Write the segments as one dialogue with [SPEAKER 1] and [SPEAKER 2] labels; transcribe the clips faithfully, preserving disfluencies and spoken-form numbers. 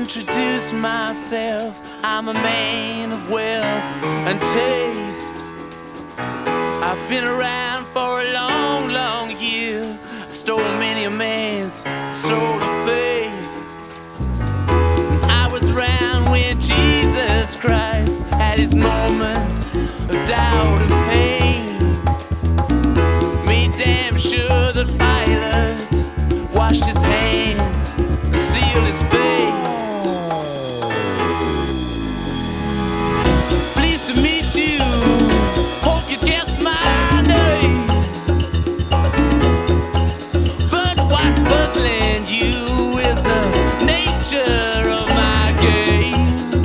[SPEAKER 1] introduce myself. I'm a man of wealth and taste. I've been around for a long, long year. I've stolen many a man's soul of faith. I was around when Jesus Christ had his moment of doubt and pain. Made damn sure that Pilate washed his hands and sealed his face. Pleased to meet you. Hope you guessed my name. But what's puzzling you is the nature of my game.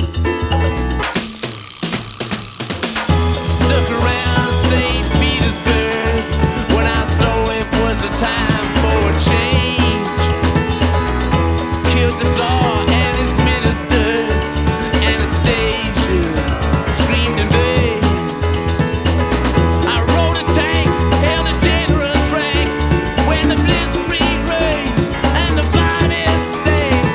[SPEAKER 1] Stuck around Saint Petersburg when I saw it was a time for a change. Killed the Tsar and his ministers. Anastasia screamed in vain. I rode a tank, held a generous rank when the blitzkrieg raged and the finest stank.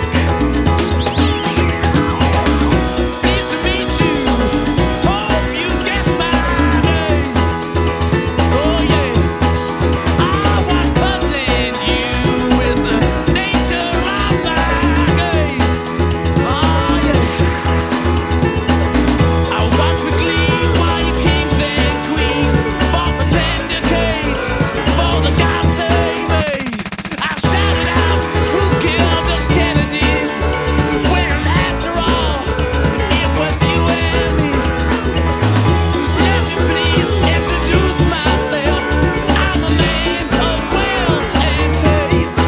[SPEAKER 1] Pleased to meet you. Hope you guessed my name. Oh yeah. Ah, what's puzzling you is the nature of my game. Oh yeah. I watched with glee while you kings and queens fought for ten decades for the gods they made. I shouted out, who killed the Kennedys? When after all, it was you and me. Let me please introduce myself. I'm a man of wealth and taste.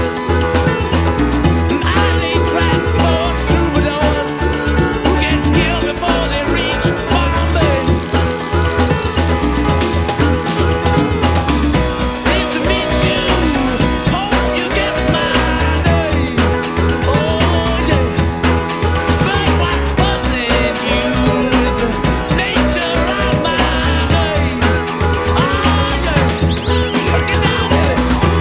[SPEAKER 1] I lay tracks for troubadours who get killed before they reach Bombay. Pleased to meet you. Hope you get my name. Oh yeah. But what's puzzling you is the nature of my game. Oh yeah. Get down there.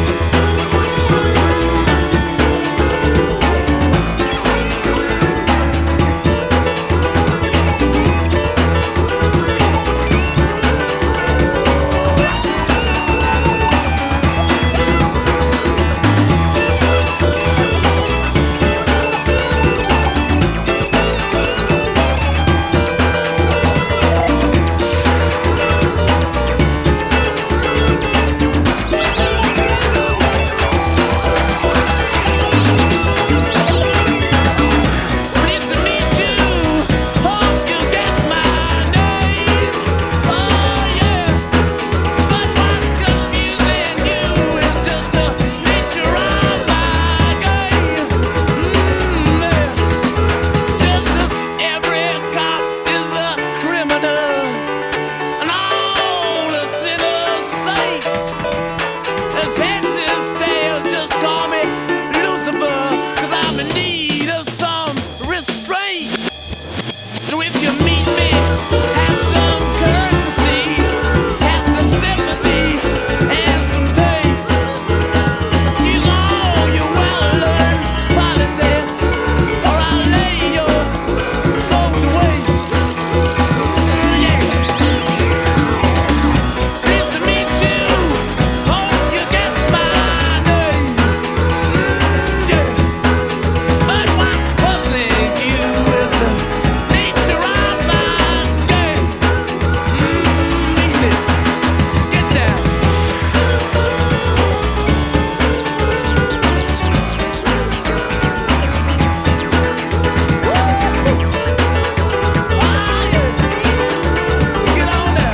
[SPEAKER 1] Pleased to meet you. Hope you get my name. Oh yeah. But what's confusing you is just the nature of my game. Mm, yeah. Just as every cop is a criminal and all the sinners saints. As heads is tails, just call me Lucifer, 'cause I'm in need of some restraint. So if you meet me, have some courtesy, have some sympathy, and some taste. Use all your well-learned politics, or I'll lay your soul to waste. Yeah. Pleased to meet you. Hope you get my name. Yeah. But what's puzzling you is the nature of my game. Mm, get down. Get on down.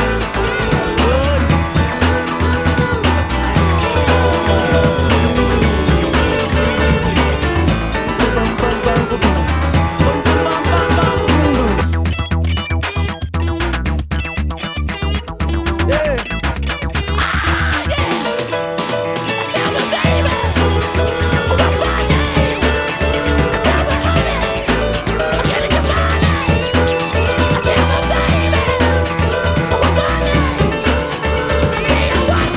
[SPEAKER 1] Yeah. Tell me, baby, what's my name? Tell me, honey, can you guess my name? Tell me, baby, what's my name? Tell you what,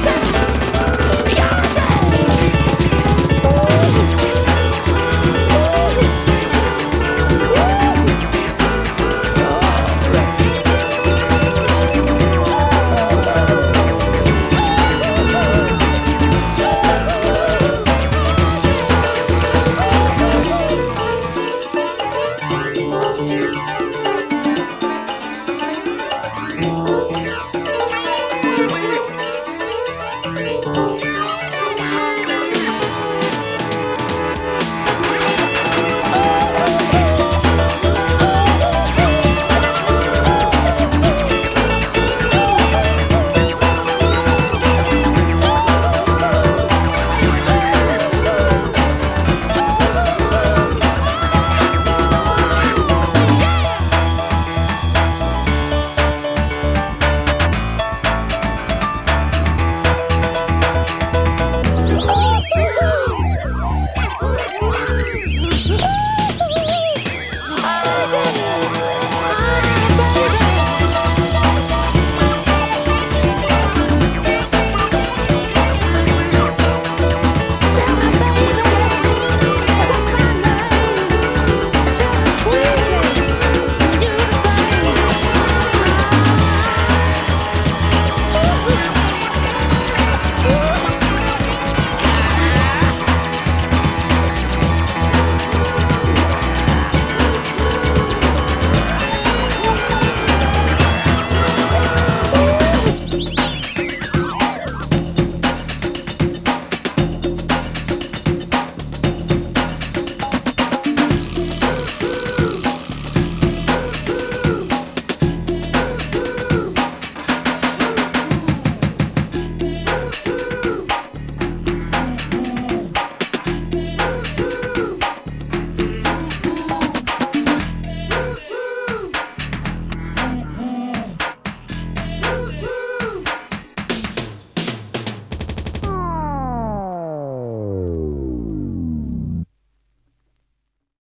[SPEAKER 1] Beyonce.